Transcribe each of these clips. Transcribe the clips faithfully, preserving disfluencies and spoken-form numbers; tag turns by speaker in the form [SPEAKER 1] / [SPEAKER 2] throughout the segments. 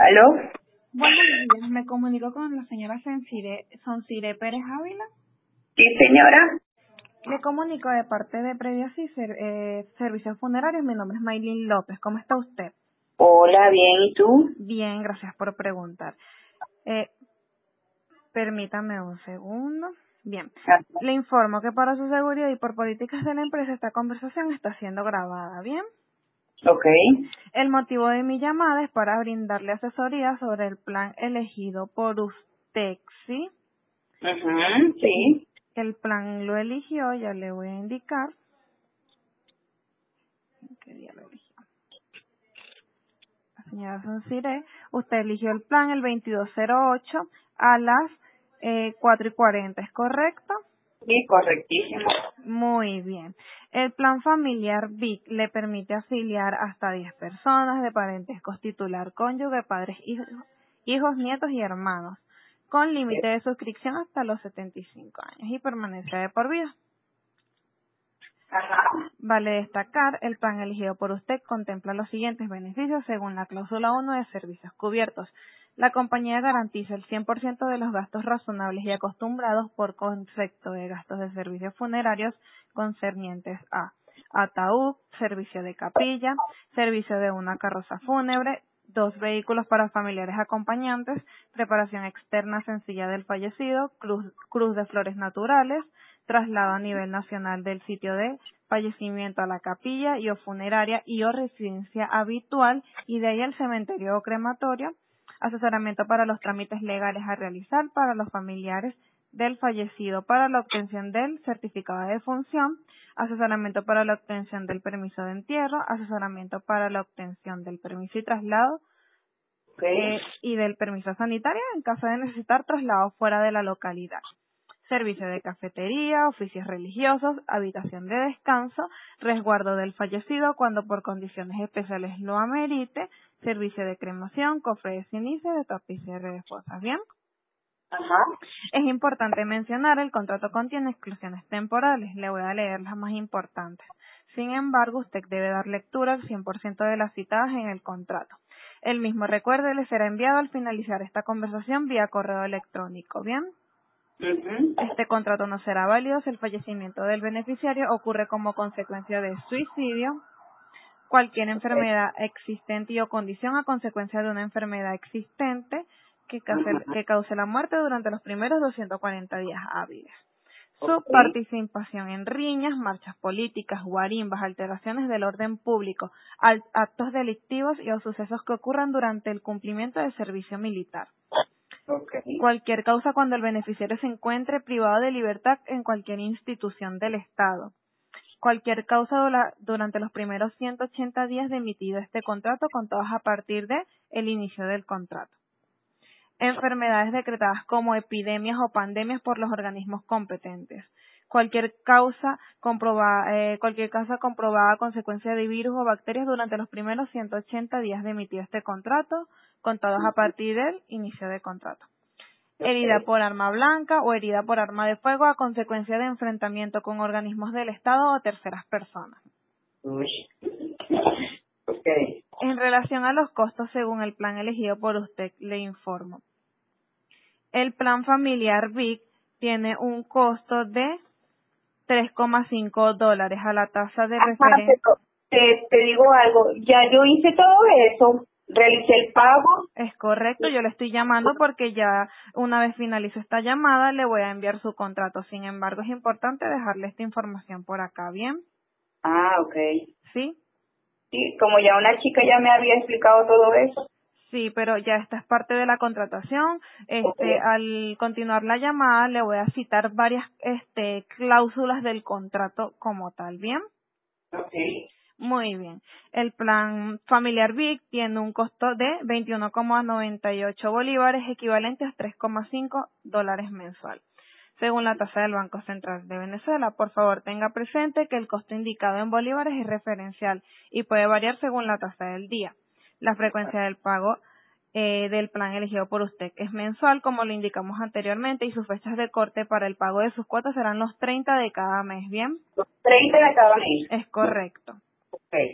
[SPEAKER 1] ¿Aló?
[SPEAKER 2] Buenos días, me comunico con la señora Sonsire, Sonsire Pérez Ávila.
[SPEAKER 1] Sí, señora.
[SPEAKER 2] Le comunico de parte de Previas y Ser, eh, Servicios Funerarios. Mi nombre es Maylin López. ¿Cómo está usted?
[SPEAKER 1] Hola, bien, ¿y tú?
[SPEAKER 2] Bien, gracias por preguntar. Eh, permítame un segundo. Bien,
[SPEAKER 1] Ajá.
[SPEAKER 2] le informo que para su seguridad y por políticas de la empresa esta conversación está siendo grabada. Bien.
[SPEAKER 1] Ok.
[SPEAKER 2] El motivo de mi llamada es para brindarle asesoría sobre el plan elegido por usted, ¿sí?
[SPEAKER 1] Ujú, sí.
[SPEAKER 2] El plan lo eligió, ya le voy a indicar. ¿Qué día lo eligió? La señora Sonsire, usted eligió el plan el veintidós cero ocho a las eh, cuatro y cuarenta, ¿es correcto?
[SPEAKER 1] Sí, correctísimo.
[SPEAKER 2] Muy bien. El plan familiar V I C le permite afiliar hasta diez personas de parentesco titular, cónyuge, padres, hijos, hijos, nietos y hermanos, con límite de suscripción hasta los setenta y cinco años y permanece de por vida.
[SPEAKER 1] Ajá.
[SPEAKER 2] Vale destacar, el plan elegido por usted contempla los siguientes beneficios según la cláusula uno de servicios cubiertos. La compañía garantiza el cien por ciento de los gastos razonables y acostumbrados por concepto de gastos de servicios funerarios concernientes a ataúd, servicio de capilla, servicio de una carroza fúnebre, dos vehículos para familiares acompañantes, preparación externa sencilla del fallecido, cruz, cruz de flores naturales, traslado a nivel nacional del sitio de fallecimiento a la capilla y o funeraria y o residencia habitual y de ahí al cementerio o crematorio, asesoramiento para los trámites legales a realizar para los familiares del fallecido para la obtención del certificado de defunción, asesoramiento para la obtención del permiso de entierro, asesoramiento para la obtención del permiso y traslado
[SPEAKER 1] Okay.
[SPEAKER 2] eh, y del permiso sanitario en caso de necesitar traslado fuera de la localidad. Servicio de cafetería, oficios religiosos, habitación de descanso, resguardo del fallecido cuando por condiciones especiales lo amerite, servicio de cremación, cofre de ceniza, de tapicería de fosas. ¿Bien?
[SPEAKER 1] Ajá.
[SPEAKER 2] Es importante mencionar, el contrato contiene exclusiones temporales. Le voy a leer las más importantes. Sin embargo, usted debe dar lectura al cien por ciento de las citadas en el contrato. El mismo, recuerde, le será enviado al finalizar esta conversación vía correo electrónico. ¿Bien?
[SPEAKER 1] Ujú.
[SPEAKER 2] Este contrato no será válido si el fallecimiento del beneficiario ocurre como consecuencia de suicidio, cualquier
[SPEAKER 1] Okay.
[SPEAKER 2] enfermedad existente y o condición a consecuencia de una enfermedad existente que cause,
[SPEAKER 1] Ajá.
[SPEAKER 2] que cause la muerte durante los primeros doscientos cuarenta días hábiles. Su
[SPEAKER 1] Okay.
[SPEAKER 2] participación en riñas, marchas políticas, guarimbas, alteraciones del orden público, al- actos delictivos y o sucesos que ocurran durante el cumplimiento del servicio militar.
[SPEAKER 1] Okay.
[SPEAKER 2] Cualquier causa cuando el beneficiario se encuentre privado de libertad en cualquier institución del Estado. Cualquier causa dola- durante los primeros ciento ochenta días de emitido este contrato, contados a partir de el inicio del contrato. Enfermedades decretadas como epidemias o pandemias por los organismos competentes. Cualquier causa comprobada, eh, cualquier causa comprobada a consecuencia de virus o bacterias durante los primeros ciento ochenta días de emitido este contrato, contados a partir del inicio del contrato. Herida
[SPEAKER 1] Okay.
[SPEAKER 2] por arma blanca o herida por arma de fuego a consecuencia de enfrentamiento con organismos del Estado o terceras personas.
[SPEAKER 1] Uy. Okay.
[SPEAKER 2] En relación a los costos según el plan elegido por usted, le informo. El plan familiar V I C tiene un costo de tres coma cinco dólares a la tasa de
[SPEAKER 1] Ajá,
[SPEAKER 2] referencia.
[SPEAKER 1] pero te, te digo algo. Ya yo hice todo eso. Realicé el pago.
[SPEAKER 2] Es correcto, yo le estoy llamando porque ya una vez finalice esta llamada le voy a enviar su contrato. Sin embargo, es importante dejarle esta información por acá, ¿bien?
[SPEAKER 1] Ah, okay.
[SPEAKER 2] ¿Sí?
[SPEAKER 1] Sí, como ya una chica ya me había explicado todo eso.
[SPEAKER 2] Sí, pero ya esta es parte de la contratación. Este,
[SPEAKER 1] Okay.
[SPEAKER 2] al continuar la llamada le voy a citar varias este cláusulas del contrato como tal, ¿bien?
[SPEAKER 1] Okay.
[SPEAKER 2] Muy bien. El plan familiar V I C tiene un costo de veintiuno coma noventa y ocho bolívares, equivalentes a tres coma cinco dólares mensual. Según la tasa del Banco Central de Venezuela, por favor tenga presente que el costo indicado en bolívares es referencial y puede variar según la tasa del día. La frecuencia del pago eh, del plan elegido por usted es mensual, como lo indicamos anteriormente, y sus fechas de corte para el pago de sus cuotas serán los treinta de cada mes, ¿bien?
[SPEAKER 1] Los treinta de cada mes.
[SPEAKER 2] Es correcto.
[SPEAKER 1] Okay.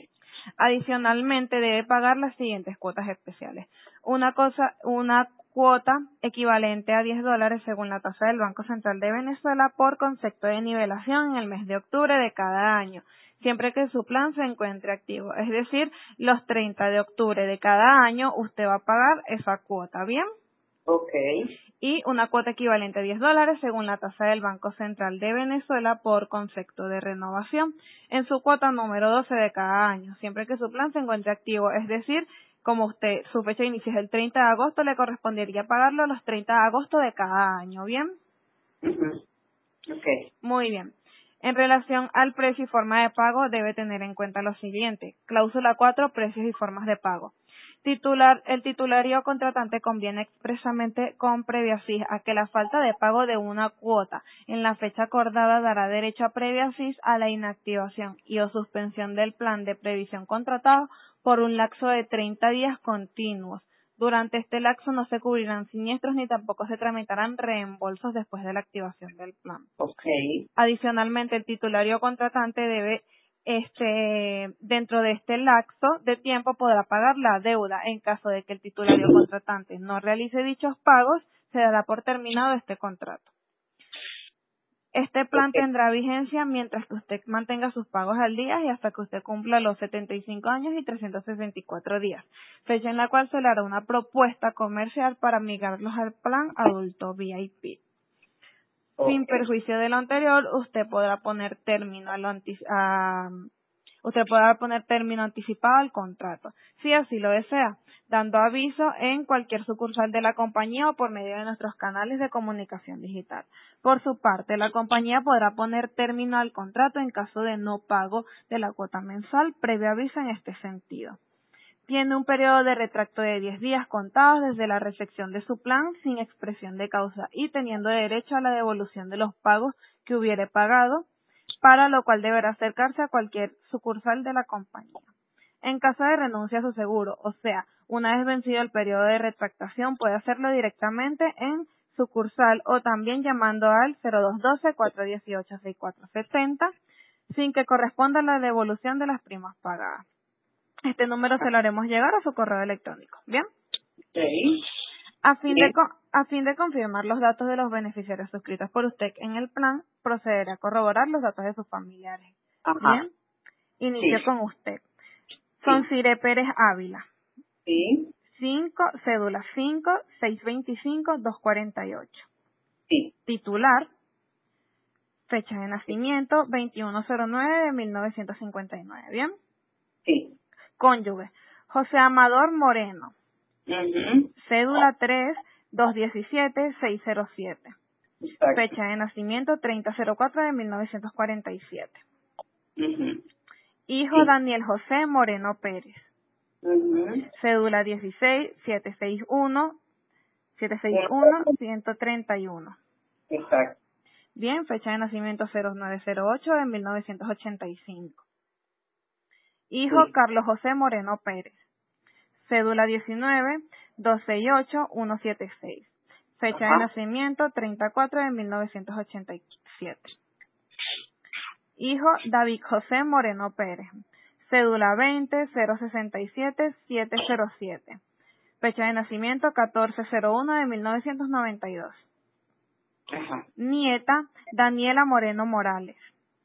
[SPEAKER 2] Adicionalmente, debe pagar las siguientes cuotas especiales. Una cosa, una cuota equivalente a diez dólares según la tasa del Banco Central de Venezuela por concepto de nivelación en el mes de octubre de cada año, siempre que su plan se encuentre activo. Es decir, los treinta de octubre de cada año usted va a pagar esa cuota, ¿bien?
[SPEAKER 1] Ok.
[SPEAKER 2] Y una cuota equivalente a diez dólares según la tasa del Banco Central de Venezuela por concepto de renovación en su cuota número doce de cada año, siempre que su plan se encuentre activo. Es decir, como usted, su fecha de inicio es el treinta de agosto, le correspondería pagarlo los treinta de agosto de cada año, ¿bien?
[SPEAKER 1] Uh-huh. Okay.
[SPEAKER 2] Muy bien. En relación al precio y forma de pago, debe tener en cuenta lo siguiente. Cláusula cuatro, precios y formas de pago. Titular, el titulario contratante conviene expresamente con previa cis a que la falta de pago de una cuota en la fecha acordada dará derecho a previa cis a la inactivación y o suspensión del plan de previsión contratado por un lapso de treinta días continuos. Durante este lapso no se cubrirán siniestros ni tampoco se tramitarán reembolsos después de la activación del plan.
[SPEAKER 1] Okay.
[SPEAKER 2] Adicionalmente, el titulario contratante debe, este, dentro de este lapso de tiempo podrá pagar la deuda. En caso de que el titulario contratante no realice dichos pagos, se dará por terminado este contrato. Este plan
[SPEAKER 1] Okay.
[SPEAKER 2] tendrá vigencia mientras que usted mantenga sus pagos al día y hasta que usted cumpla los setenta y cinco años y trescientos sesenta y cuatro días, fecha en la cual se le hará una propuesta comercial para migrarlos al plan adulto V I P.
[SPEAKER 1] Okay.
[SPEAKER 2] Sin perjuicio de lo anterior, usted podrá poner término a lo anti- a, usted podrá poner término anticipado al contrato, si así lo desea, dando aviso en cualquier sucursal de la compañía o por medio de nuestros canales de comunicación digital. Por su parte, la compañía podrá poner término al contrato en caso de no pago de la cuota mensual, previo aviso en este sentido. Tiene un periodo de retracto de diez días contados desde la recepción de su plan sin expresión de causa y teniendo derecho a la devolución de los pagos que hubiere pagado, para lo cual deberá acercarse a cualquier sucursal de la compañía. En caso de renuncia a su seguro, o sea, una vez vencido el periodo de retractación, puede hacerlo directamente en sucursal o también llamando al cero dos uno dos, cuatro uno ocho, seis cuatro siete cero sin que corresponda la devolución de las primas pagadas. Este número se lo haremos llegar a su correo electrónico. ¿Bien?
[SPEAKER 1] Okay.
[SPEAKER 2] A fin,
[SPEAKER 1] Bien.
[SPEAKER 2] de, co- a fin de confirmar los datos de los beneficiarios suscritos por usted en el plan, procederá a corroborar los datos de sus familiares.
[SPEAKER 1] Ajá.
[SPEAKER 2] Bien, inicio
[SPEAKER 1] Sí.
[SPEAKER 2] con usted.
[SPEAKER 1] Sí.
[SPEAKER 2] Sonsire Pérez Ávila.
[SPEAKER 1] Sí.
[SPEAKER 2] cinco, cédula cinco, seiscientos veinticinco, doscientos cuarenta y ocho.
[SPEAKER 1] Sí.
[SPEAKER 2] Titular, fecha de nacimiento, veintiuno cero nueve de mil novecientos cincuenta y nueve. Bien.
[SPEAKER 1] Sí.
[SPEAKER 2] Cónyuge, José Amador Moreno.
[SPEAKER 1] Uh-huh.
[SPEAKER 2] Cédula tres, doscientos diecisiete, seiscientos siete.
[SPEAKER 1] Exacto.
[SPEAKER 2] Fecha de nacimiento treinta cero cuatro de mil novecientos cuarenta y siete.
[SPEAKER 1] Uh-huh.
[SPEAKER 2] Hijo
[SPEAKER 1] Sí.
[SPEAKER 2] Daniel José Moreno Pérez.
[SPEAKER 1] Uh-huh.
[SPEAKER 2] Cédula dieciséis, setecientos sesenta y uno, setecientos sesenta y uno, ciento treinta y uno.
[SPEAKER 1] Exacto.
[SPEAKER 2] Bien, fecha de nacimiento cero nueve cero ocho de mil novecientos ochenta y cinco. Hijo
[SPEAKER 1] Sí.
[SPEAKER 2] Carlos José Moreno Pérez. Cédula diecinueve, doscientos sesenta y ocho, ciento setenta y seis. Fecha de
[SPEAKER 1] Ajá.
[SPEAKER 2] nacimiento treinta y cuatro de mil novecientos ochenta y siete. Hijo David José Moreno Pérez. Cédula veinte, cero sesenta y siete, setecientos siete. Fecha de nacimiento catorce cero uno de mil novecientos noventa y dos.
[SPEAKER 1] Ajá.
[SPEAKER 2] Nieta Daniela Moreno Morales.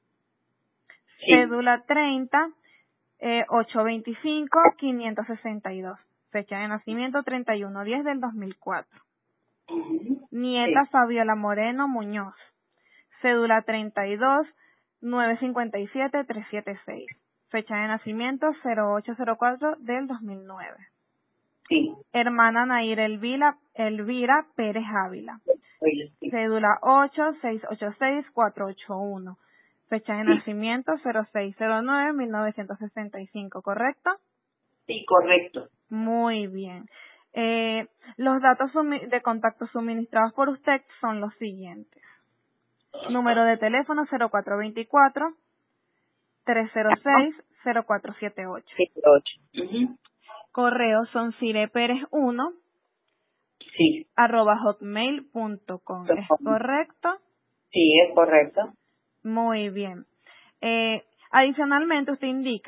[SPEAKER 1] Sí.
[SPEAKER 2] Cédula treinta, eh, ochocientos veinticinco, quinientos sesenta y dos. Fecha de nacimiento treinta y uno diez del dos mil cuatro.
[SPEAKER 1] Uh-huh.
[SPEAKER 2] Nieta
[SPEAKER 1] Sí.
[SPEAKER 2] Fabiola Moreno Muñoz. Cédula treinta y dos, novecientos cincuenta y siete, trescientos setenta y seis. Fecha de nacimiento cero ocho cero cuatro del dos mil nueve.
[SPEAKER 1] Sí.
[SPEAKER 2] Hermana Nair Elvira, Elvira Pérez Ávila.
[SPEAKER 1] Oye, sí.
[SPEAKER 2] Cédula ocho, seiscientos ochenta y seis, cuatrocientos ochenta y uno. Fecha de
[SPEAKER 1] Sí.
[SPEAKER 2] nacimiento cero seis cero nueve, mil novecientos sesenta y cinco, ¿correcto?
[SPEAKER 1] Sí, correcto.
[SPEAKER 2] Muy bien. Eh, los datos sumi- de contacto suministrados por usted son los siguientes. Número de teléfono cero cuatro dos cuatro, tres cero
[SPEAKER 1] Ajá.
[SPEAKER 2] seis, cero cuatro siete ocho.
[SPEAKER 1] Sí, ocho. Uh-huh.
[SPEAKER 2] Correo son cireperez uno
[SPEAKER 1] Sí.
[SPEAKER 2] arroba hotmail punto com. ¿Es correcto?
[SPEAKER 1] Sí, es correcto.
[SPEAKER 2] Muy bien. Eh, adicionalmente, usted indica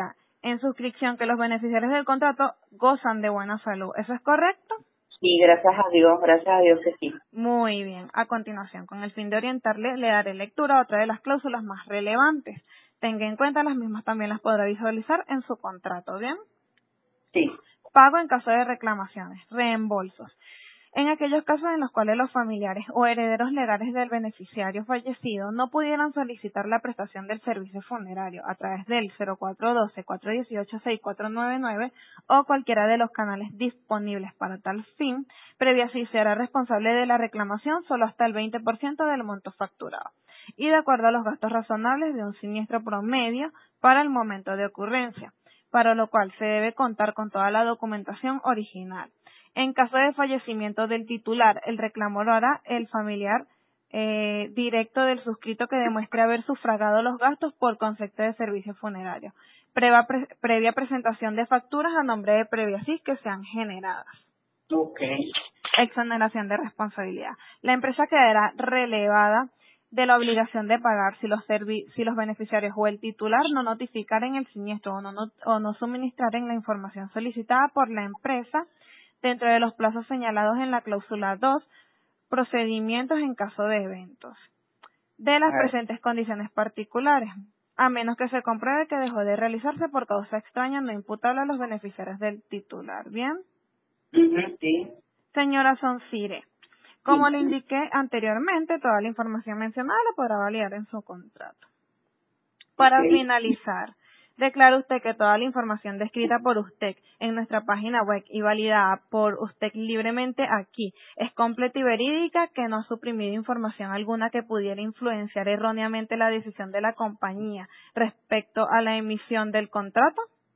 [SPEAKER 2] en suscripción que los beneficiarios del contrato gozan de buena salud. ¿Eso es correcto?
[SPEAKER 1] Sí, gracias a Dios, gracias a Dios que sí.
[SPEAKER 2] Muy bien. A continuación, con el fin de orientarle, le daré lectura a otra de las cláusulas más relevantes. Tenga en cuenta las mismas, también las podrá visualizar en su contrato, ¿bien?
[SPEAKER 1] Sí.
[SPEAKER 2] Pago en caso de reclamaciones, reembolsos. En aquellos casos en los cuales los familiares o herederos legales del beneficiario fallecido no pudieran solicitar la prestación del servicio funerario a través del cero cuatro uno dos, cuatro uno ocho, seis cuatro nueve nueve o cualquiera de los canales disponibles para tal fin, previa sí será responsable de la reclamación solo hasta el veinte por ciento del monto facturado y de acuerdo a los gastos razonables de un siniestro promedio para el momento de ocurrencia, para lo cual se debe contar con toda la documentación original. En caso de fallecimiento del titular, el reclamo lo hará el familiar eh, directo del suscrito que demuestre haber sufragado los gastos por concepto de servicio funerario, previa, pre, previa presentación de facturas a nombre de Previasys que sean generadas.
[SPEAKER 1] Okay.
[SPEAKER 2] Exoneración de responsabilidad. La empresa quedará relevada de la obligación de pagar si los servi si los beneficiarios o el titular no notificaren el siniestro o no, no, o no suministraren la información solicitada por la empresa dentro de los plazos señalados en la cláusula dos, procedimientos en caso de eventos, de las presentes condiciones particulares, a menos que se compruebe que dejó de realizarse por causa extraña no imputable a los beneficiarios del titular. ¿Bien?
[SPEAKER 1] Uh-huh, sí.
[SPEAKER 2] Señora Sonsire, como le indiqué anteriormente, toda la información mencionada la podrá validar en su contrato. Para
[SPEAKER 1] Okay.
[SPEAKER 2] finalizar, declara usted que toda la información descrita por usted en nuestra página web y validada por usted libremente aquí es completa y verídica, que no ha suprimido información alguna que pudiera influenciar erróneamente la decisión de la compañía respecto a la emisión del contrato.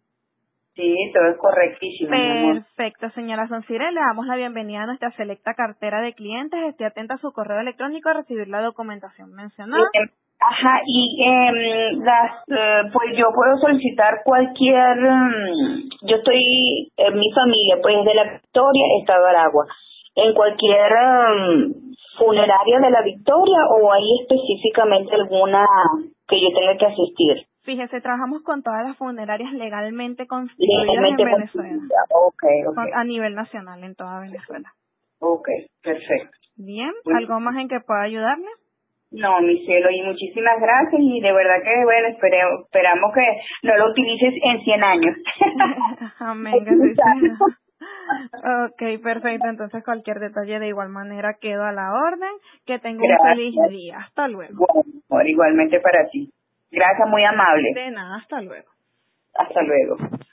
[SPEAKER 1] Sí, todo es correctísimo, mi amor.
[SPEAKER 2] Perfecto, señora Sonsire, le damos la bienvenida a nuestra selecta cartera de clientes. Esté atenta a su correo electrónico a recibir la documentación mencionada.
[SPEAKER 1] Eh, Ajá, y eh, las, eh, pues yo puedo solicitar cualquier, um, yo estoy, eh, mi familia, pues de la Victoria, Estado Aragua, en cualquier um, funeraria de la Victoria o hay específicamente alguna que yo tenga que asistir.
[SPEAKER 2] Fíjese, trabajamos con todas las funerarias legalmente constituidas
[SPEAKER 1] Legalmente
[SPEAKER 2] en Venezuela,
[SPEAKER 1] okay, okay.
[SPEAKER 2] a nivel nacional en toda Venezuela.
[SPEAKER 1] Okay, perfecto.
[SPEAKER 2] Bien,
[SPEAKER 1] Bueno,
[SPEAKER 2] ¿algo más en que pueda ayudarle?
[SPEAKER 1] no, mi cielo, y muchísimas gracias y de verdad que, bueno, esperemos, esperamos que no lo utilices en cien años.
[SPEAKER 2] Amén, que así sea. Ok, perfecto, entonces cualquier detalle de igual manera quedo a la orden. Que tenga un feliz
[SPEAKER 1] Gracias.
[SPEAKER 2] día. Hasta luego.
[SPEAKER 1] Bueno, amor, igualmente para ti. Gracias, muy amable.
[SPEAKER 2] De nada, hasta luego.
[SPEAKER 1] Hasta luego.